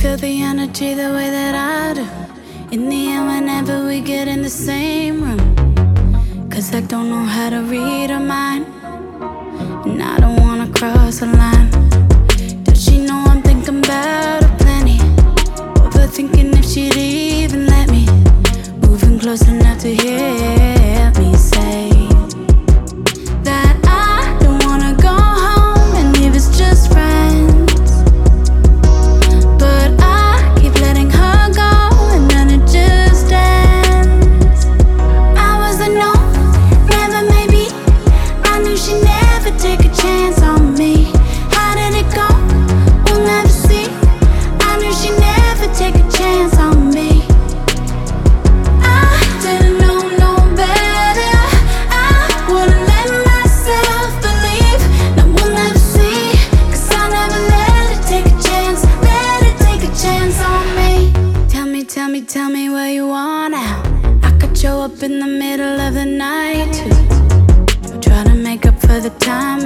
feel the energy the way that I do. In the end, whenever we get in the same room, 'cause I don't know how to read her mind, and I don't wanna cross the line. Does she know I'm thinking about her plenty? Overthinking if she'd even let me. Moving close enough to hear me say that I don't wanna go home and leave us just friends. But I keep letting her go, and then it just ends. I was a no, never maybe. I knew she'd never take a chance on me. How did it go? We'll never see. I knew she'd never take a chance on me. I didn't know no better. I wouldn't let myself believe. No, we'll never see, 'cause I never let her take a chance. Let her take a chance on me. Tell me where you are now. I could show up in the middle of the night too. Try to make up for the time